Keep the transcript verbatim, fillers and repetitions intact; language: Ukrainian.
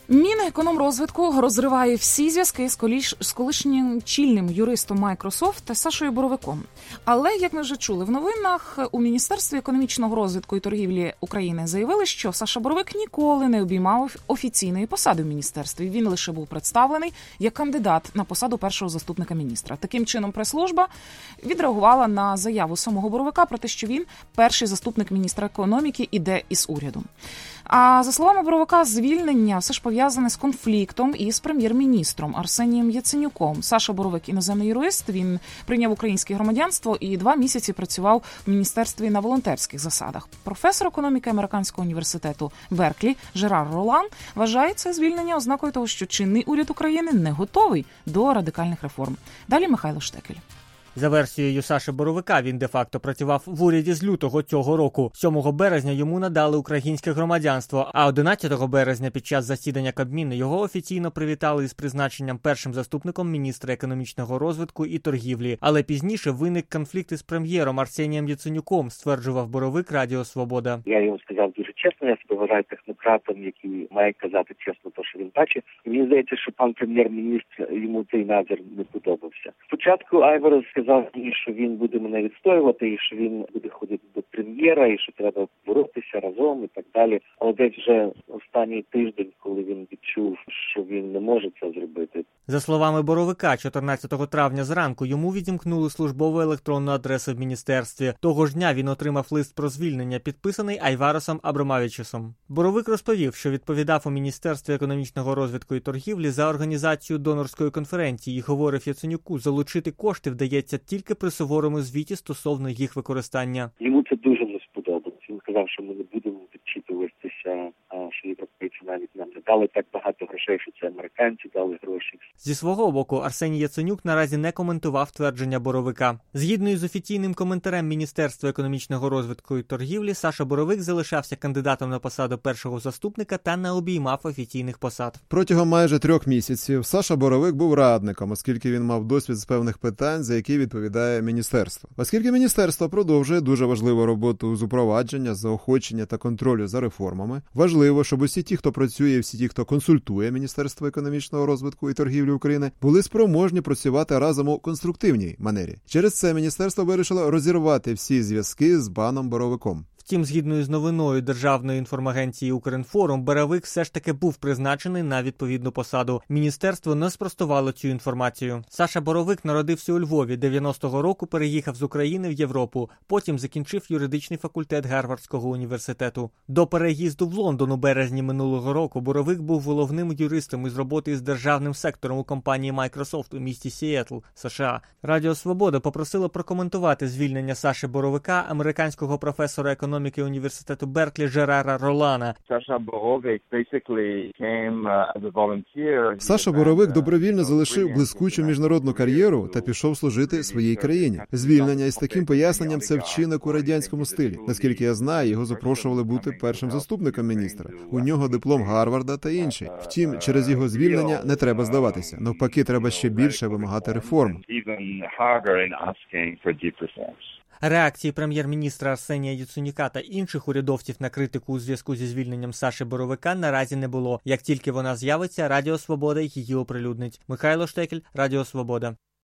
Мінекономрозвитку розриває всі зв'язки з, коліш... з колишнім чільним юристом Microsoft та Сашою Боровиком. Але, як ми вже чули в новинах, у Міністерстві економічного розвитку і торгівлі України заявили, що Саша Боровик ніколи не обіймав офіційної посади в міністерстві. Він лише був представлений як кандидат на посаду першого заступника міністра. Таким чином, прес-служба відреагувала на заяву самого Боровика про те, що він перший заступник міністра економіки іде із уряду. А за словами Боровика, звільнення все ж пов'язане з конфліктом із прем'єр-міністром Арсенієм Яценюком. Саша Боровик – іноземний юрист, він прийняв українське громадянство і два місяці працював в міністерстві на волонтерських засадах. Професор економіки Американського університету Берклі Жерар Ролан вважає це звільнення ознакою того, що чинний уряд України не готовий до радикальних реформ. Далі Михайло Штекель. За версією Саши Боровика, він де-факто працював в уряді з лютого цього року. сьомого березня йому надали українське громадянство, а одинадцятого березня під час засідання Кабміну його офіційно привітали із призначенням першим заступником міністра економічного розвитку і торгівлі. Але пізніше виник конфлікт із прем'єром Арсенієм Яценюком, стверджував Боровик Радіо Свобода. Я йому сказав дуже чесно, я себе вважаю технократом, який має казати чесно те, що він бачить. І мені здається, що пан прем'єр-міністр, йому цей назір не подобався. Спочатку Айваров сказав мені, що він буде мене відстоювати, і що він буде ходити до прем'єра, і що треба боротися разом і так далі. Але десь вже останній тиждень, коли він відчув, що він не може це зробити. За словами Боровика, чотирнадцятого травня зранку йому відімкнули службову електронну адресу в міністерстві. Того ж дня він отримав лист про звільнення, підписаний Айваросом Абромавічусом. Боровик розповів, що відповідав у Міністерстві економічного розвитку і торгівлі за організацію донорської конференції і говорив Яценюку, залучити кошти вдається тільки при суворому звіті стосовно їх використання. Йому це дуже не сподобалось. Він сказав, що ми не будемо відчитуватися, що європейці навіть нам не дали так багато грошей, що це американці дали гроші. Зі свого боку, Арсеній Яценюк наразі не коментував твердження Боровика. Згідно із офіційним коментарем Міністерства економічного розвитку і торгівлі, Саша Боровик залишався кандидатом на посаду першого заступника та не обіймав офіційних посад. Протягом майже трьох місяців Саша Боровик був радником, оскільки він мав досвід з певних питань, за які відповідає міністерство. Оскільки міністерство продовжує дуже важливу роботу з упровадження, заохочення та контролю за реформами, важливо, щоб усі ті, хто працює, і всі ті, хто консультує Міністерство економічного розвитку і торгівлі України, були спроможні працювати разом у конструктивній манері. Через це міністерство вирішило розірвати всі зв'язки з паном Боровиком. Втім, згідно із новиною Державної інформагенції «Укрінформ», Боровик все ж таки був призначений на відповідну посаду. Міністерство не спростувало цю інформацію. Саша Боровик народився у Львові, дев'яностого року переїхав з України в Європу, потім закінчив юридичний факультет Гарвардського університету. До переїзду в Лондон у березні минулого року Боровик був головним юристом із роботи із державним сектором у компанії Microsoft у місті Сіетл, США. Радіо Свобода попросило прокоментувати звільнення Саші Боровика американського професора економіки економіки університету Берклі Жерара Ролана. Саша Боровик добровільно залишив блискучу міжнародну кар'єру та пішов служити своїй країні. Звільнення із таким поясненням – це вчинок у радянському стилі. Наскільки я знаю, його запрошували бути першим заступником міністра. У нього диплом Гарварда та інший. Втім, через його звільнення не треба здаватися. Навпаки, треба ще більше вимагати реформ. Реакції прем'єр-міністра Арсенія Яценюка та інших урядовців на критику у зв'язку зі звільненням Саші Боровика наразі не було. Як тільки вона з'явиться, Радіо Свобода її оприлюднить. Михайло Штекель, Радіо Свобода.